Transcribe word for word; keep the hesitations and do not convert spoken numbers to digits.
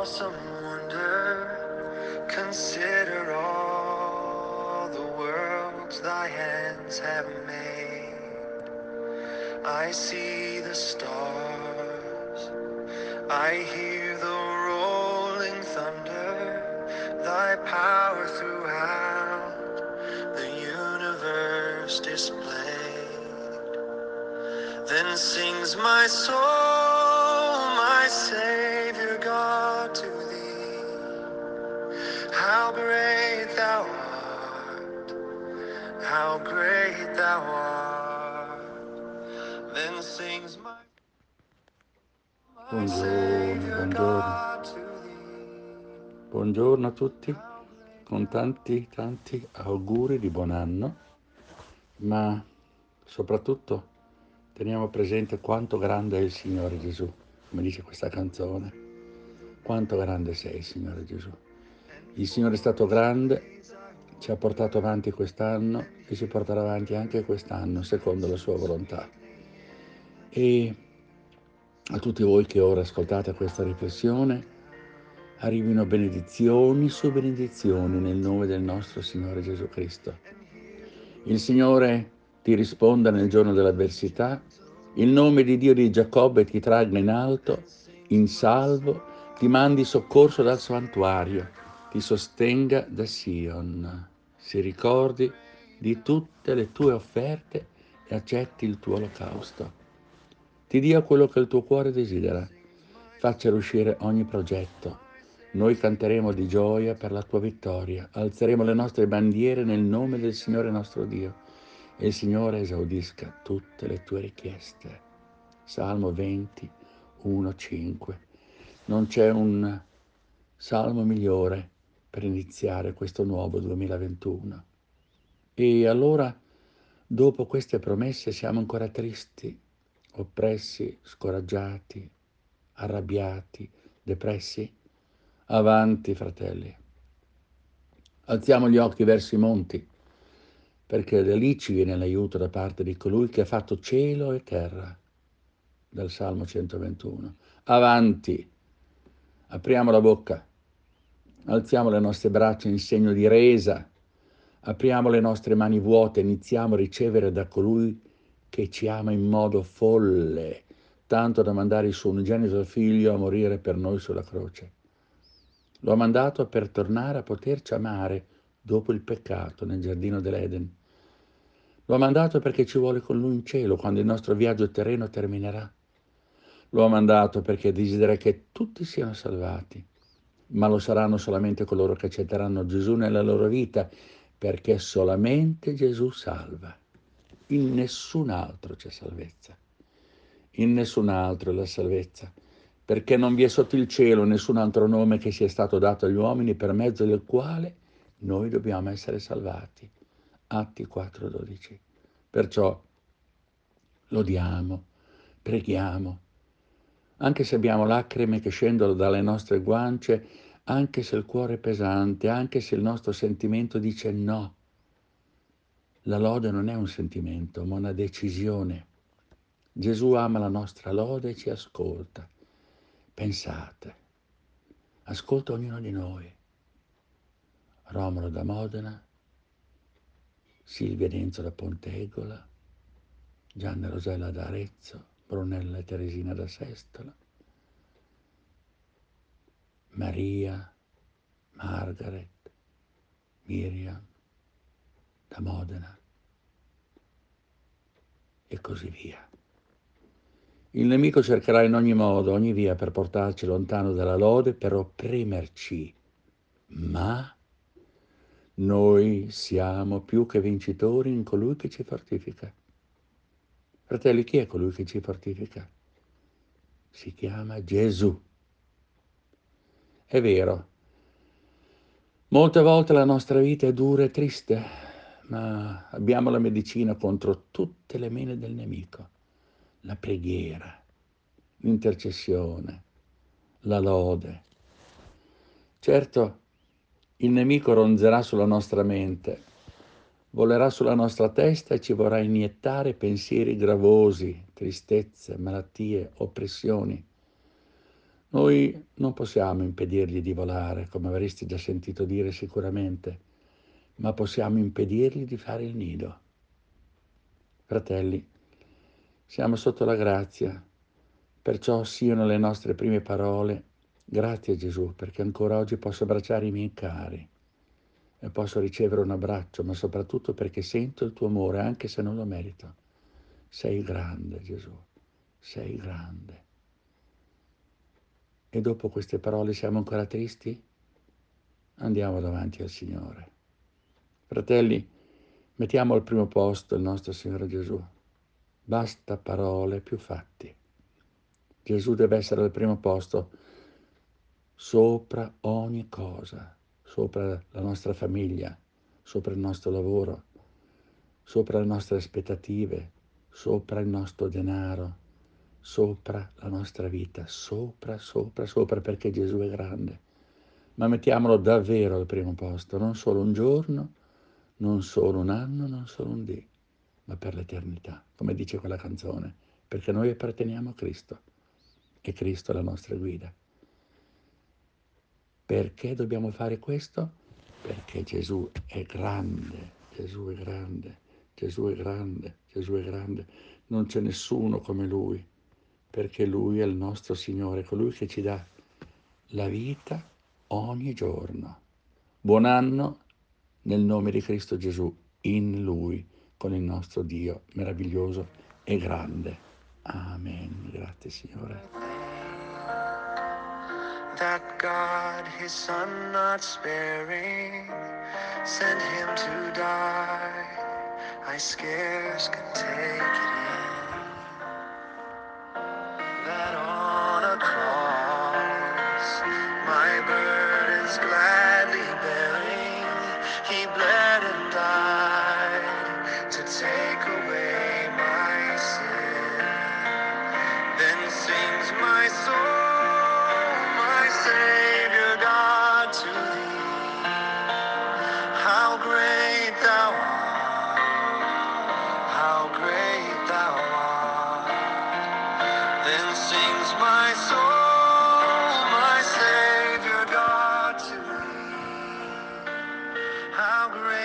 awesome wonder, consider all the worlds thy hands have made. I see the stars, I hear the rolling thunder, thy power throughout the universe displayed. Then sings my soul, my Savior God, to thee. How great thou art, how great thou art. Then sings my, my Savior God to thee. Buongiorno a tutti, con tanti tanti auguri di buon anno, ma soprattutto teniamo presente quanto grande è il Signore Gesù, come dice questa canzone. Quanto grande sei, Signore Gesù. Il Signore è stato grande, ci ha portato avanti quest'anno e ci porterà avanti anche quest'anno, secondo la sua volontà. E a tutti voi che ora ascoltate questa riflessione, arrivino benedizioni su benedizioni nel nome del nostro Signore Gesù Cristo. Il Signore ti risponda nel giorno dell'avversità, il nome di Dio di Giacobbe ti tragga in alto, in salvo, ti mandi soccorso dal santuario, ti sostenga da Sion, si ricordi di tutte le tue offerte e accetti il tuo olocausto. Ti dia quello che il tuo cuore desidera, faccia riuscire ogni progetto. Noi canteremo di gioia per la tua vittoria, alzeremo le nostre bandiere nel nome del Signore nostro Dio e il Signore esaudisca tutte le tue richieste. Salmo venti, uno, cinque. Non c'è un salmo migliore per iniziare questo nuovo duemilaventuno. E allora, dopo queste promesse, siamo ancora tristi, oppressi, scoraggiati, arrabbiati, depressi? Avanti, fratelli. Alziamo gli occhi verso i monti, perché da lì ci viene l'aiuto da parte di colui che ha fatto cielo e terra, dal Salmo centoventuno. Avanti, apriamo la bocca, alziamo le nostre braccia in segno di resa, apriamo le nostre mani vuote, iniziamo a ricevere da colui che ci ama in modo folle, tanto da mandare il suo unigenito figlio a morire per noi sulla croce. Lo ha mandato per tornare a poterci amare dopo il peccato nel giardino dell'Eden. Lo ha mandato perché ci vuole con lui in cielo quando il nostro viaggio terreno terminerà. Lo ha mandato perché desidera che tutti siano salvati, ma lo saranno solamente coloro che accetteranno Gesù nella loro vita, perché solamente Gesù salva. In nessun altro c'è salvezza. In nessun altro è la salvezza, perché non vi è sotto il cielo nessun altro nome che sia stato dato agli uomini per mezzo del quale noi dobbiamo essere salvati. Atti quattro dodici. Perciò lodiamo, preghiamo, anche se abbiamo lacrime che scendono dalle nostre guance, anche se il cuore è pesante, anche se il nostro sentimento dice no. La lode non è un sentimento, ma una decisione. Gesù ama la nostra lode e ci ascolta. Pensate, ascolta ognuno di noi. Romolo da Modena, Silvia Denzo da Pontegola, Gianna Rosella da Arezzo, Brunella e Teresina da Sestola, Maria, Margaret, Miriam da Modena e così via. Il nemico cercherà in ogni modo, ogni via per portarci lontano dalla lode, per opprimerci, ma noi siamo più che vincitori in colui che ci fortifica. Fratelli, chi è colui che ci fortifica? Si chiama Gesù. È vero, molte volte la nostra vita è dura e triste, ma abbiamo la medicina contro tutte le mine del nemico. La preghiera, l'intercessione, la lode. Certo, il nemico ronzerà sulla nostra mente, volerà sulla nostra testa e ci vorrà iniettare pensieri gravosi, tristezze, malattie, oppressioni. Noi non possiamo impedirgli di volare, come avresti già sentito dire sicuramente, ma possiamo impedirgli di fare il nido. Fratelli, siamo sotto la grazia, perciò siano le nostre prime parole: grazie Gesù, perché ancora oggi posso abbracciare i miei cari e posso ricevere un abbraccio, ma soprattutto perché sento il tuo amore, anche se non lo merito. Sei grande, Gesù, sei grande. E dopo queste parole siamo ancora tristi? Andiamo davanti al Signore. Fratelli, mettiamo al primo posto il nostro Signore Gesù. Basta parole più fatti. Gesù deve essere al primo posto, sopra ogni cosa, sopra la nostra famiglia, sopra il nostro lavoro, sopra le nostre aspettative, sopra il nostro denaro, sopra la nostra vita, sopra, sopra, sopra, perché Gesù è grande. Ma mettiamolo davvero al primo posto, non solo un giorno, non solo un anno, non solo un dì, ma per l'eternità, come dice quella canzone, perché noi apparteniamo a Cristo e Cristo è la nostra guida. Perché dobbiamo fare questo? Perché Gesù è grande, Gesù è grande, Gesù è grande, Gesù è grande. Non c'è nessuno come Lui, perché Lui è il nostro Signore, colui che ci dà la vita ogni giorno. Buon anno nel nome di Cristo Gesù, in Lui, con il nostro Dio meraviglioso e grande. Amen. Grazie Signore. That God, his son not sparing, sent him to die. I scarce can take it in. That on a cross, my burdens gladly bearing, he bled and died to take away my sin. Then sings my soul, my Savior God, to thee. How great thou art, how great thou art. Then sings my soul, my Savior God, to thee. How great